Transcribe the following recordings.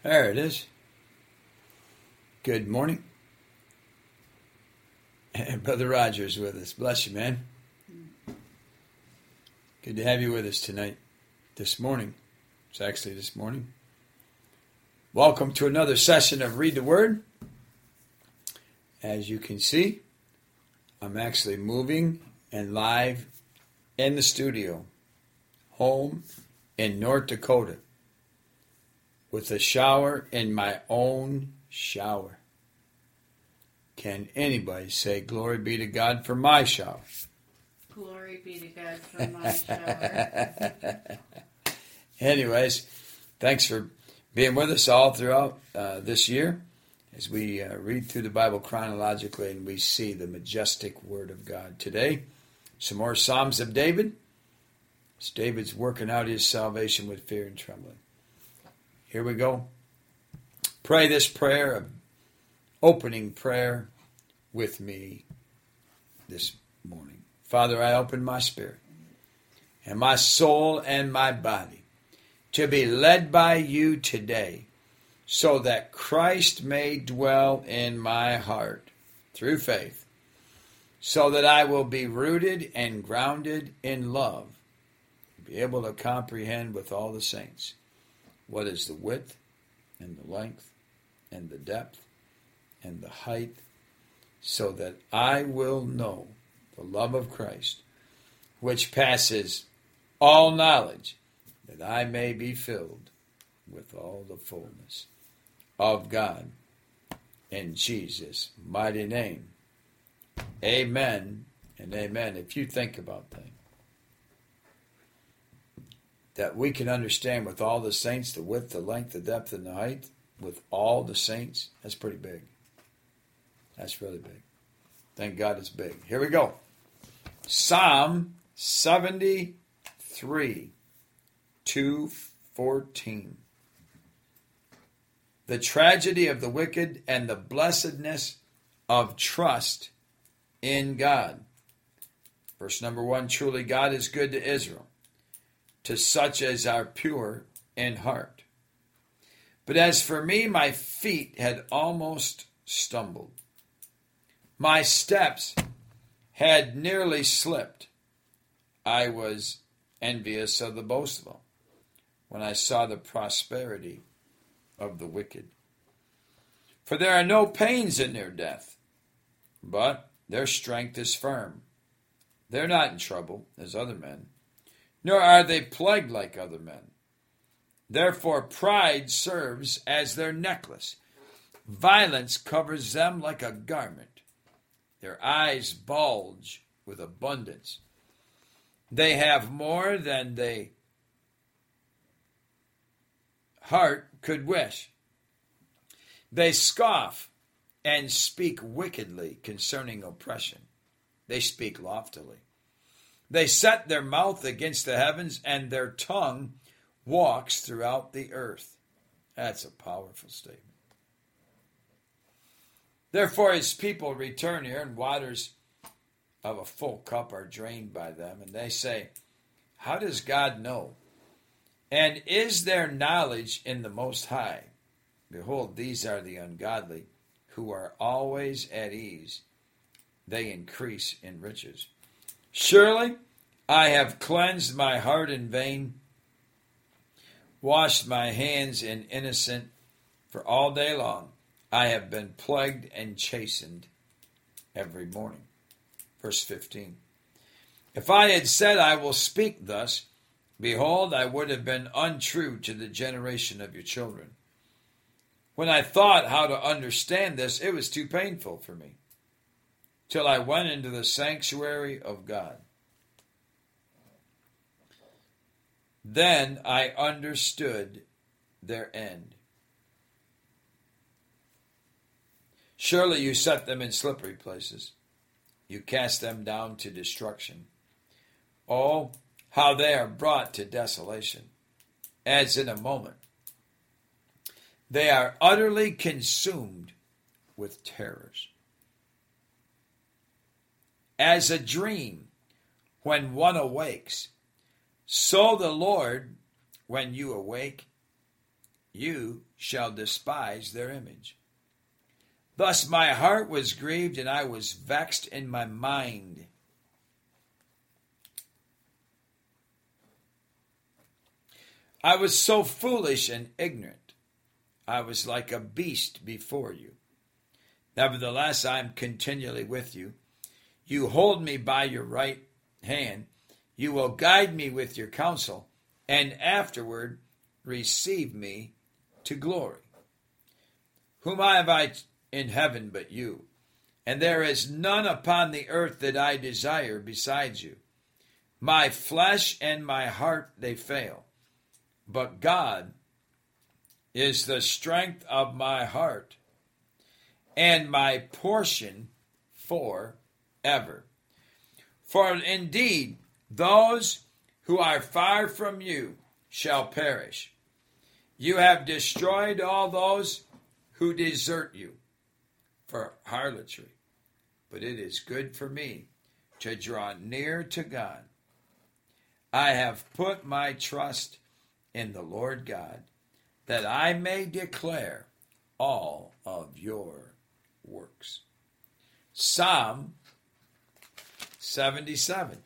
There it is. Good morning. And Brother Roger's with us. Bless you, man. Good to have you with us tonight. This morning. It's actually this morning. Welcome to another session of Read the Word. As you can see, I'm actually moving and live in the studio, home in North Dakota, with a shower in my own shower. Can anybody say glory be to God for my shower? Glory be to God for my shower. Anyways, thanks for being with us all throughout this year as we read through the Bible chronologically and we see the majestic Word of God. Today, some more Psalms of David. As David's working out his salvation with fear and trembling. Here we go. Pray this prayer, of opening prayer with me this morning. Father, I open my spirit and my soul and my body to be led by you today so that Christ may dwell in my heart through faith, so that I will be rooted and grounded in love, be able to comprehend with all the saints what is the width and the length and the depth and the height, so that I will know the love of Christ, which passes all knowledge, that I may be filled with all the fullness of God. In Jesus' mighty name, amen and amen. If you think about that we can understand with all the saints, the width, the length, the depth, and the height, with all the saints, that's pretty big. That's really big. Thank God it's big. Here we go. Psalm 73, 2:14. The tragedy of the wicked and the blessedness of trust in God. Verse number 1, truly God is good to Israel, to such as are pure in heart. But as for me, my feet had almost stumbled. My steps had nearly slipped. I was envious of the boastful when I saw the prosperity of the wicked. For there are no pains in their death, but their strength is firm. They're not in trouble as other men, nor are they plagued like other men. Therefore pride serves as their necklace. Violence covers them like a garment. Their eyes bulge with abundance. They have more than the heart could wish. They scoff and speak wickedly concerning oppression. They speak loftily. They set their mouth against the heavens, and their tongue walks throughout the earth. That's a powerful statement. Therefore his people return here, and waters of a full cup are drained by them. And they say, how does God know? And is there knowledge in the Most High? Behold, these are the ungodly, who are always at ease. They increase in riches. Surely I have cleansed my heart in vain, washed my hands in innocent, for all day long I have been plagued and chastened every morning. Verse 15. If I had said I will speak thus, behold, I would have been untrue to the generation of your children. When I thought how to understand this, it was too painful for me, till I went into the sanctuary of God. Then I understood their end. Surely you set them in slippery places. You cast them down to destruction. Oh, how they are brought to desolation, as in a moment. They are utterly consumed with terrors. As a dream when one awakes, so the Lord, when you awake, you shall despise their image. Thus my heart was grieved, and I was vexed in my mind. I was so foolish and ignorant. I was like a beast before you. Nevertheless, I am continually with you. You hold me by your right hand. You will guide me with your counsel, and afterward receive me to glory. Whom have I in heaven but you? And there is none upon the earth that I desire besides you. My flesh and my heart, they fail. But God is the strength of my heart and my portion forever. For indeed, those who are far from you shall perish. You have destroyed all those who desert you for harlotry. But it is good for me to draw near to God. I have put my trust in the Lord God, that I may declare all of your works. Psalm 77.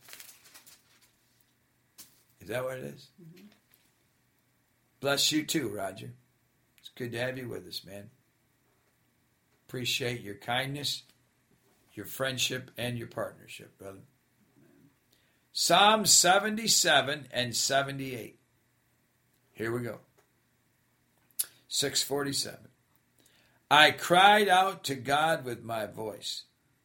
Is that what it is? Mm-hmm. Bless you too, Roger. It's good to have you with us, man. Appreciate your kindness, your friendship, and your partnership, brother. Psalm 77 and 78. Here we go. 647. I cried out to God with my voice,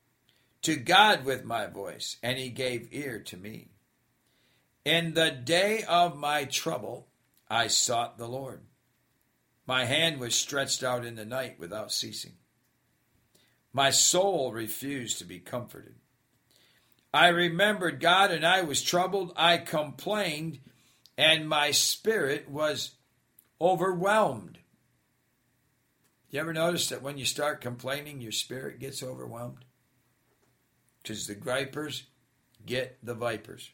and he gave ear to me. In the day of my trouble, I sought the Lord. My hand was stretched out in the night without ceasing. My soul refused to be comforted. I remembered God, and I was troubled. I complained, and my spirit was overwhelmed. You ever notice that when you start complaining, your spirit gets overwhelmed? Because the gripers get the vipers.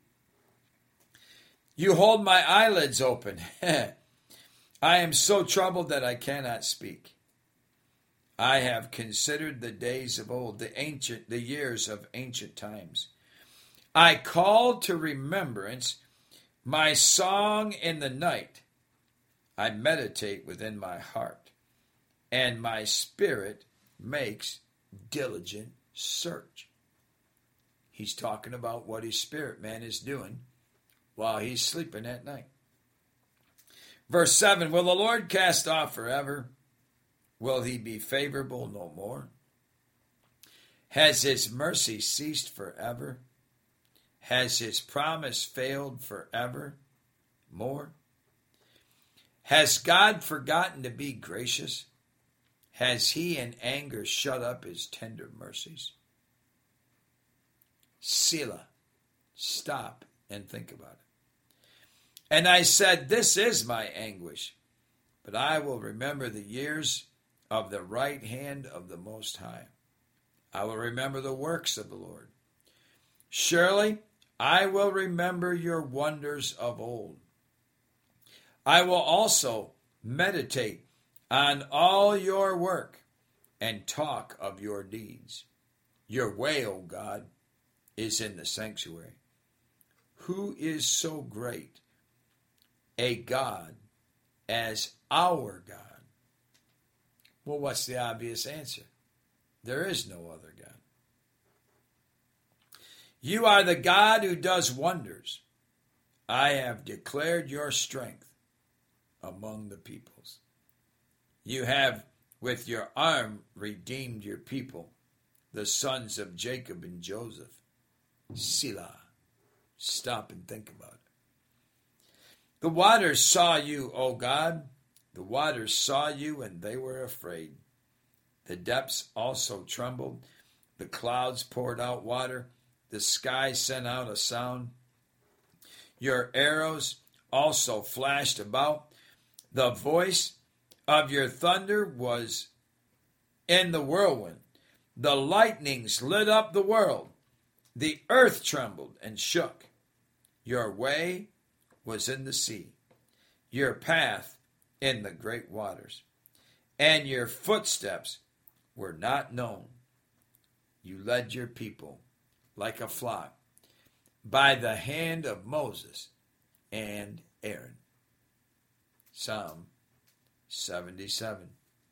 You hold my eyelids open. I am so troubled that I cannot speak. I have considered the days of old, the years of ancient times. I call to remembrance my song in the night. I meditate within my heart, and my spirit makes diligent search. He's talking about what his spirit man is doing while he's sleeping at night. Verse 7, will the Lord cast off forever? Will he be favorable no more? Has his mercy ceased forever? Has his promise failed forever more? Has God forgotten to be gracious? Has he in anger shut up his tender mercies? Selah, stop and think about it. And I said, this is my anguish, but I will remember the years of the right hand of the Most High. I will remember the works of the Lord. Surely I will remember your wonders of old. I will also meditate on all your work and talk of your deeds. Your way, O God, is in the sanctuary. Who is so great a God as our God? Well, what's the obvious answer? There is no other God. You are the God who does wonders. I have declared your strength among the peoples. You have with your arm redeemed your people, the sons of Jacob and Joseph. Selah. Stop and think about it. The waters saw you, O God. The waters saw you, and they were afraid. The depths also trembled. The clouds poured out water. The sky sent out a sound. Your arrows also flashed about. The voice of your thunder was in the whirlwind. The lightnings lit up the world. The earth trembled and shook. Your way was in the sea. Your path in the great waters, and your footsteps were not known. You led your people like a flock by the hand of Moses and Aaron. Psalm 78,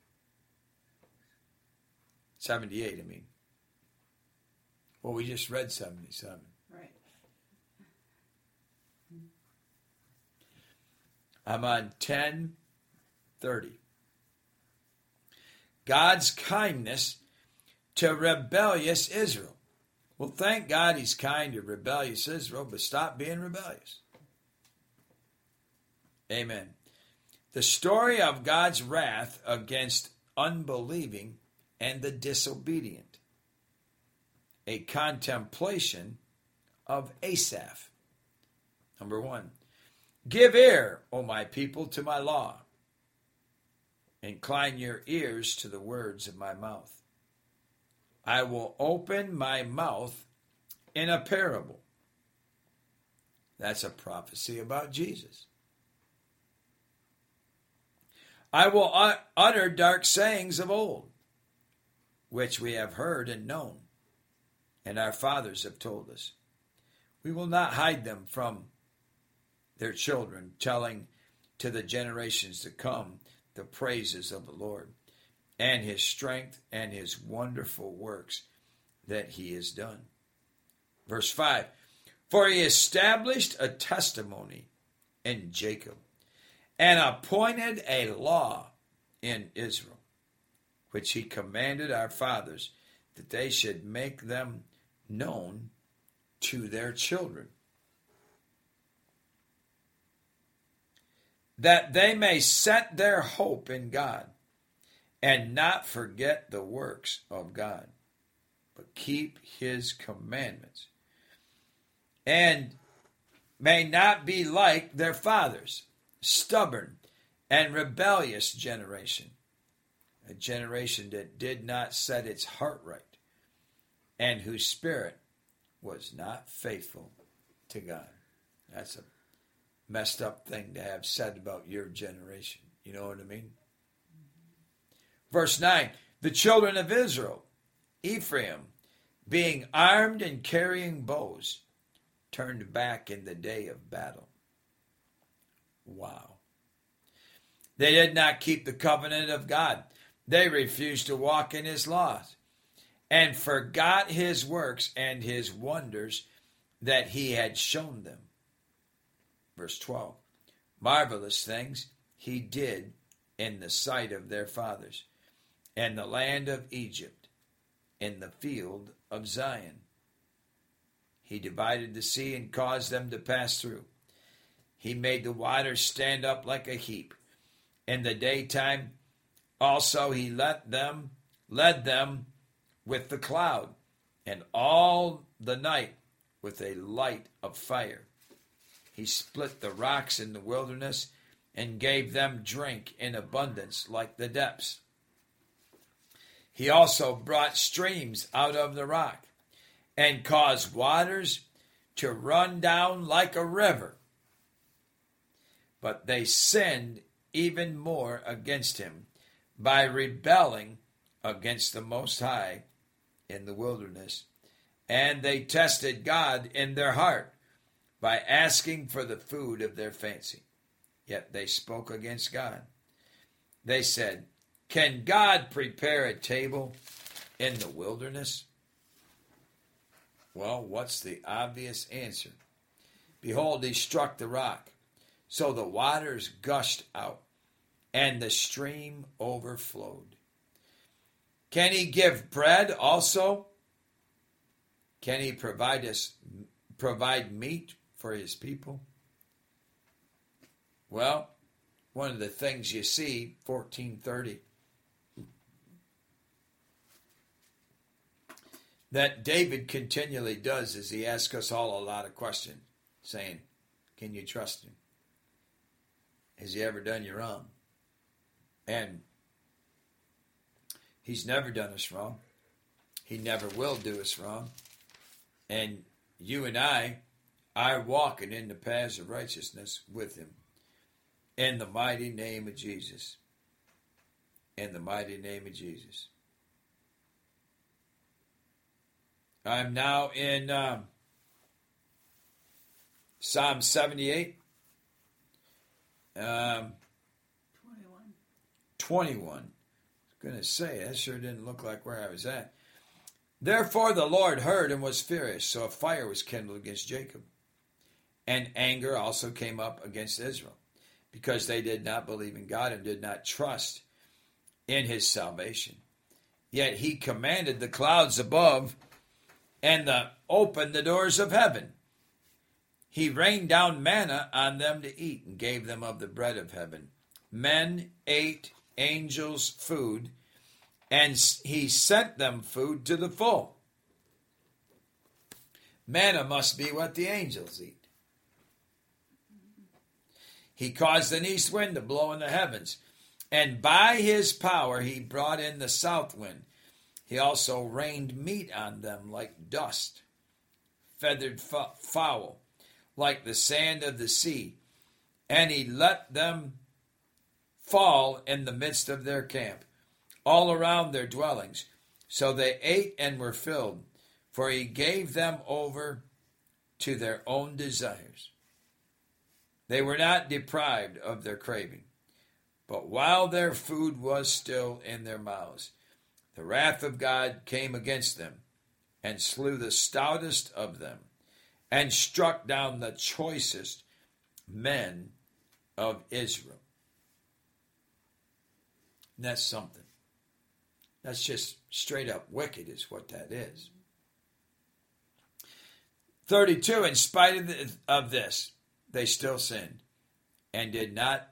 I mean. Well, we just read 77. Right. I'm on 10:30. God's kindness to rebellious Israel. Well, thank God he's kind to rebellious Israel, but stop being rebellious. Amen. The story of God's wrath against unbelieving and the disobedient. A contemplation of Asaph. Number 1. Give ear, O my people, to my law. Incline your ears to the words of my mouth. I will open my mouth in a parable. That's a prophecy about Jesus. I will utter dark sayings of old, which we have heard and known, and our fathers have told us. We will not hide them from their children, telling to the generations to come the praises of the Lord, and his strength and his wonderful works that he has done. Verse 5, for he established a testimony in Jacob, and appointed a law in Israel, which he commanded our fathers, that they should make them known to their children, that they may set their hope in God, and not forget the works of God, but keep his commandments, and may not be like their fathers, stubborn and rebellious generation, a generation that did not set its heart right, and whose spirit was not faithful to God. That's a messed up thing to have said about your generation. You know what I mean? Verse 9, the children of Israel, Ephraim, being armed and carrying bows, turned back in the day of battle. Wow. They did not keep the covenant of God. They refused to walk in his laws, and forgot his works and his wonders that he had shown them. Verse 12, marvelous things he did in the sight of their fathers, and the land of Egypt, in the field of Zion. He divided the sea and caused them to pass through. He made the waters stand up like a heap. In the daytime also he led them with the cloud, and all the night with a light of fire. He split the rocks in the wilderness, and gave them drink in abundance like the depths. He also brought streams out of the rock, and caused waters to run down like a river. But they sinned even more against him by rebelling against the Most High in the wilderness. And they tested God in their heart by asking for the food of their fancy. Yet they spoke against God. They said, can God prepare a table in the wilderness? Well, what's the obvious answer? Behold, he struck the rock, so the waters gushed out, and the stream overflowed. Can he give bread also? Can he provide meat for his people? Well, one of the things you see, 14:30, that David continually does is he asks us all a lot of questions, saying, can you trust him? Has he ever done you wrong? And he's never done us wrong. He never will do us wrong. And you and I are walking in the paths of righteousness with him. In the mighty name of Jesus. In the mighty name of Jesus. I'm now in Psalm 78. 21. I was going to say, that sure didn't look like where I was at. Therefore the Lord heard and was furious, so a fire was kindled against Jacob. And anger also came up against Israel, because they did not believe in God and did not trust in his salvation. Yet he commanded the clouds above and opened the doors of heaven. He rained down manna on them to eat and gave them of the bread of heaven. Men ate angels' food, and he sent them food to the full. Manna must be what the angels eat. He caused an east wind to blow in the heavens, and by his power he brought in the south wind. He also rained meat on them like dust, feathered fowl, like the sand of the sea, and he let them fall in the midst of their camp, all around their dwellings. So they ate and were filled, for he gave them over to their own desires. They were not deprived of their craving, but while their food was still in their mouths, the wrath of God came against them, and slew the stoutest of them, and struck down the choicest men of Israel. And that's something. That's just straight up wicked is what that is. 32, in spite of this, they still sinned and did not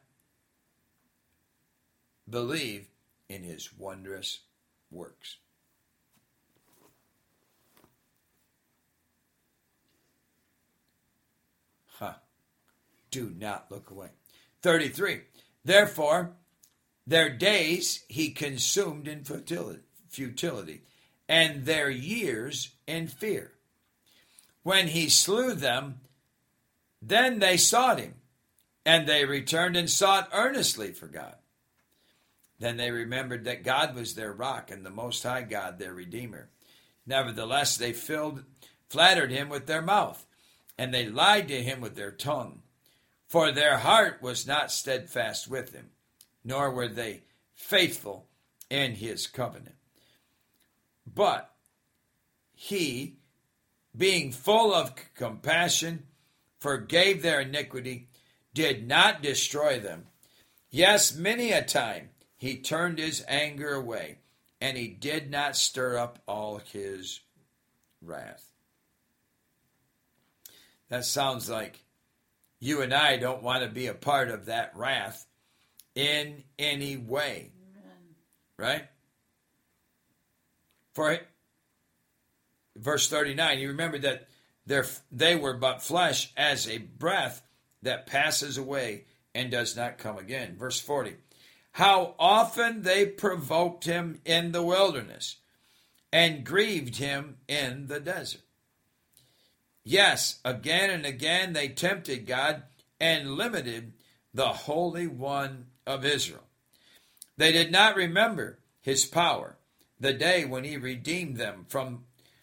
believe in his wondrous works. Do not look away. 33, therefore, their days he consumed in futility, and their years in fear. When he slew them, then they sought him, and they returned and sought earnestly for God. Then they remembered that God was their rock, and the Most High God their Redeemer. Nevertheless, they flattered him with their mouth, and they lied to him with their tongue. For their heart was not steadfast with him, nor were they faithful in his covenant. But he, being full of compassion, forgave their iniquity, did not destroy them. Yes, many a time he turned his anger away, and he did not stir up all his wrath. That sounds like you and I don't want to be a part of that wrath in any way. Amen. Right? For verse 39, you remember that they were but flesh as a breath that passes away and does not come again. Verse 40, how often they provoked him in the wilderness and grieved him in the desert. Yes, again and again they tempted God and limited the Holy One of Israel. They did not remember his power, the day when he redeemed them from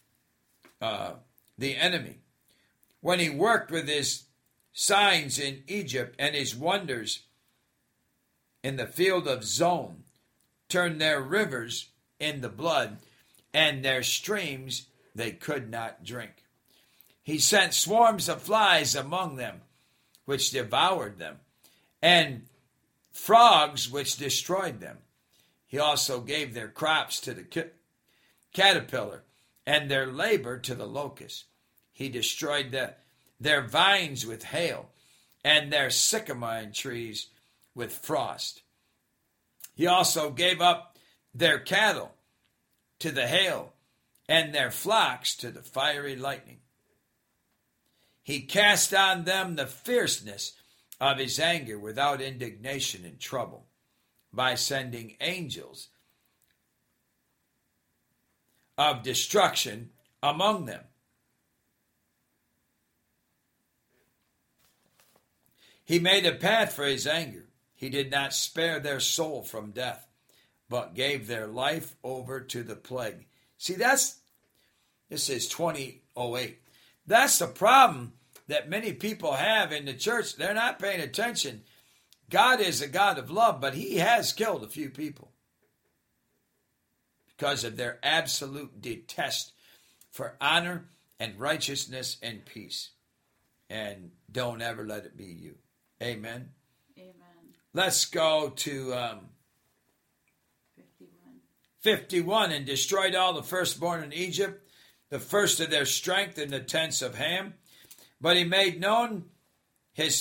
the enemy, when he worked with his signs in Egypt and his wonders in the field of Zon, turned their rivers into blood, and their streams they could not drink. He sent swarms of flies among them, which devoured them, and frogs which destroyed them. He also gave their crops to the caterpillar, and their labor to the locust. He destroyed their vines with hail, and their sycamore trees with frost. He also gave up their cattle to the hail, and their flocks to the fiery lightning. He cast on them the fierceness of his anger without indignation and trouble, by sending angels of destruction among them. He made a path for his anger He did not spare their soul from death, but gave their life over to the plague. See, this is 2008. That's the problem that many people have in the church. They're not paying attention. God is a God of love, but he has killed a few people because of their absolute detest for honor and righteousness and peace. And don't ever let it be you. Amen. Amen. Let's go to 51. And destroyed all the firstborn in Egypt, the first of their strength in the tents of Ham. But he made his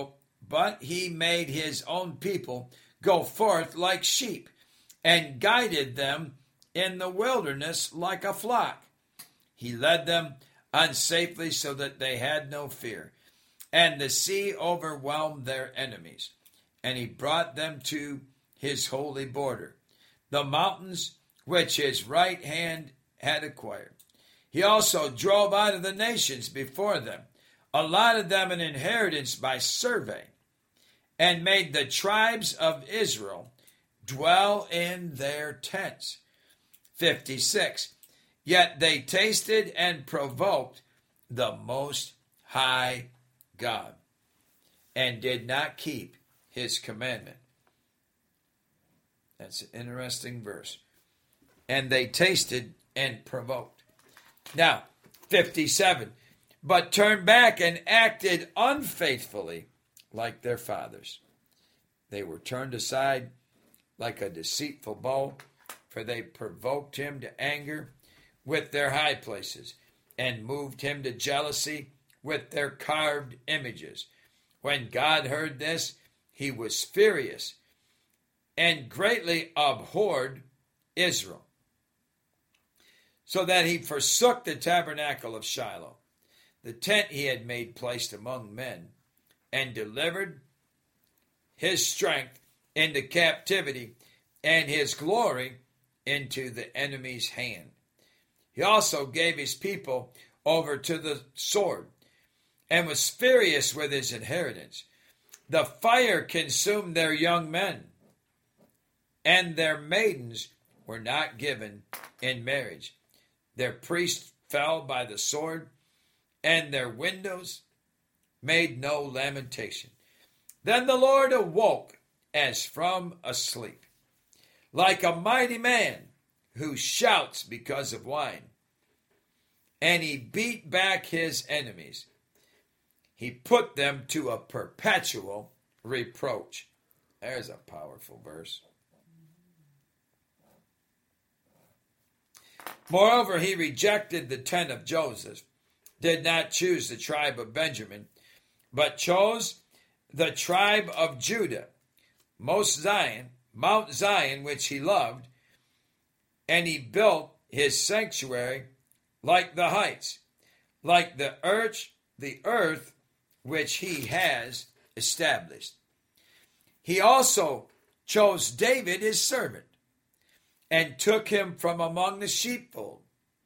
own people go forth like sheep, and guided them in the wilderness like a flock. He led them unsafely so that they had no fear. And the sea overwhelmed their enemies. And he brought them to his holy border, the mountains which his right hand had acquired. He also drove out of the nations before them, allotted them an inheritance by survey, and made the tribes of Israel dwell in their tents. 56. Yet they tasted and provoked the Most High God, and did not keep his commandment. That's an interesting verse. And they tasted and provoked. Now, 57. But turned back and acted unfaithfully like their fathers. They were turned aside like a deceitful bow, for they provoked him to anger with their high places, and moved him to jealousy with their carved images. When God heard this, he was furious and greatly abhorred Israel, so that he forsook the tabernacle of Shiloh, the tent he had made placed among men, and delivered his strength into captivity and his glory into the enemy's hand. He also gave his people over to the sword, and was furious with his inheritance. The fire consumed their young men, and their maidens were not given in marriage. Their priests fell by the sword, and their windows made no lamentation. Then the Lord awoke as from a sleep, like a mighty man who shouts because of wine. And he beat back his enemies. He put them to a perpetual reproach. There's a powerful verse. Moreover, he rejected the tent of Joseph, did not choose the tribe of Benjamin, but chose the tribe of Judah, Mount Zion, which he loved, and he built his sanctuary like the heights, like the earth which he has established. He also chose David his servant, and took him from among the sheepfold,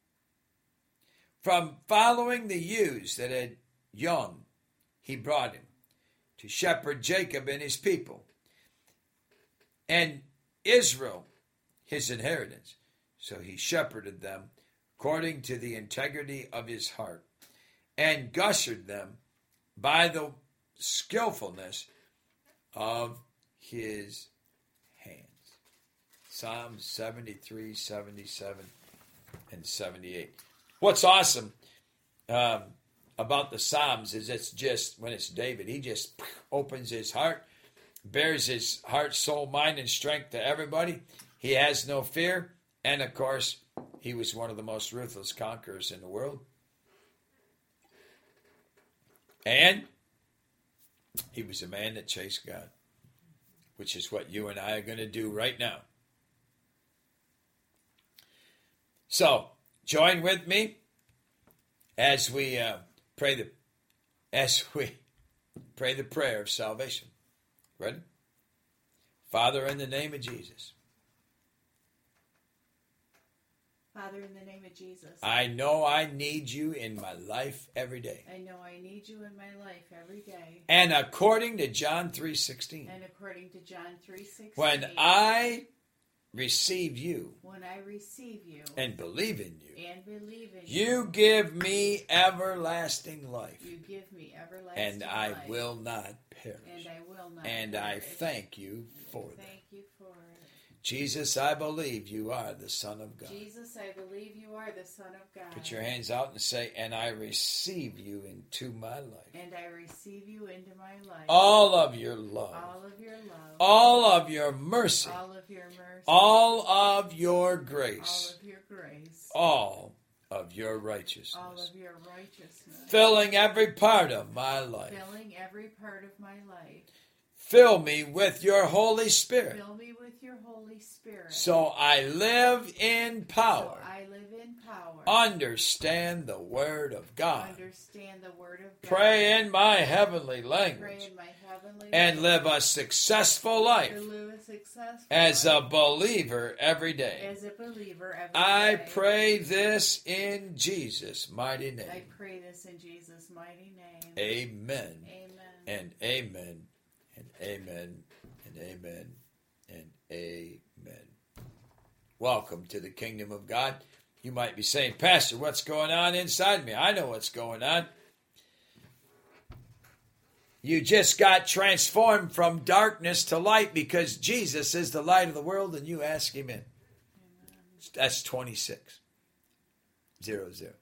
from following the ewes that had young, he brought him to shepherd Jacob and his people, and Israel his inheritance. So he shepherded them according to the integrity of his heart, and gushered them by the skillfulness of his hands. Psalms 73, 77, and 78. What's awesome about the Psalms is it's just, when it's David, he just opens his heart, bears his heart, soul, mind, and strength to everybody. He has no fear. And, of course, he was one of the most ruthless conquerors in the world. And he was a man that chased God, which is what you and I are going to do right now. So, join with me as we pray the prayer of salvation. Ready? Father, in the name of Jesus, Father, in the name of Jesus, I know I need you in my life every day. I know I need you in my life every day. And according to John 3:16, And according to John 3:16, when I receive you when I receive you and believe in you, and believe in you give me everlasting life, you give me everlasting and I life, will not perish. and I will not And I perish. thank you for that. Thank you for it. Jesus, I believe you are the Son of God. Jesus, I believe you are the Son of God. Put your hands out and say, and I receive you into my life. And I receive you into my life. All of your love, All of your love. all of your mercy, All of your mercy. all of your All grace, of your grace. all of your All righteousness, of your righteousness. filling every part of my life. Filling every part of my life. Fill me with your Holy Spirit, Fill me with your Holy Spirit. so I live in So power. I live in power. Understand the Word of God. Understand the Word of God. Pray in my heavenly Pray language. in my heavenly And live a successful life to live a successful as a life believer every day. as a believer every I day. pray this in Jesus' mighty I name. pray this in Jesus' mighty name. Amen Amen. and amen and amen and amen and amen. Welcome to the kingdom of God. You might be saying, Pastor, what's going on inside me? I know what's going on. You just got transformed from darkness to light because Jesus is the light of the world and you ask him in. That's 26:00.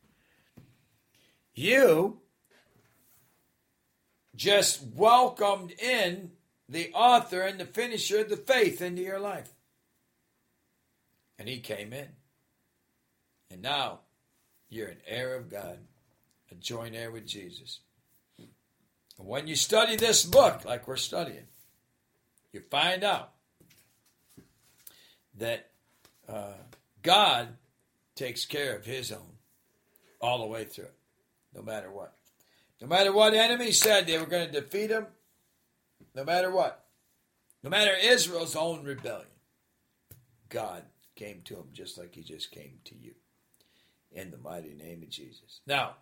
You just welcomed in the author and the finisher of the faith into your life. And he came in. And now you're an heir of God, a joint heir with Jesus. And when you study this book, like we're studying, you find out that God takes care of his own all the way through it, no matter what. No matter what enemy said they were going to defeat him, no matter what. No matter Israel's own rebellion, God came to him just like he just came to you. In the mighty name of Jesus. Now,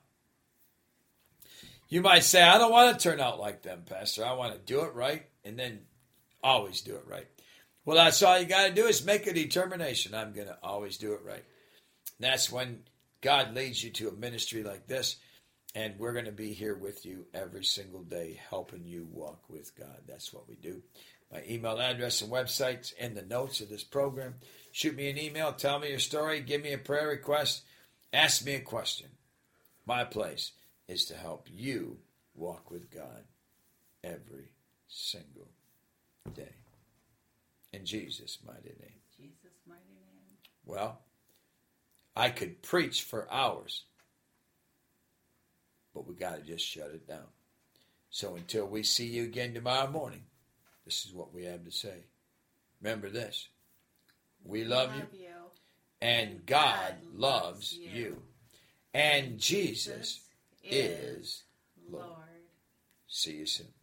you might say, I don't want to turn out like them, Pastor. I want to do it right and then always do it right. Well, that's all you got to do is make a determination. I'm going to always do it right. And that's when God leads you to a ministry like this, and we're going to be here with you every single day, helping you walk with God. That's what we do. My email address and website's in the notes of this program. Shoot me an email. Tell me your story. Give me a prayer request. Ask me a question. My place is to help you walk with God every single day. In Jesus' mighty name. Jesus' mighty name. Well, I could preach for hours, but we got to just shut it down. So until we see you again tomorrow morning, this is what we have to say. Remember this. We love you. And God loves you. And Jesus is Lord. See you soon.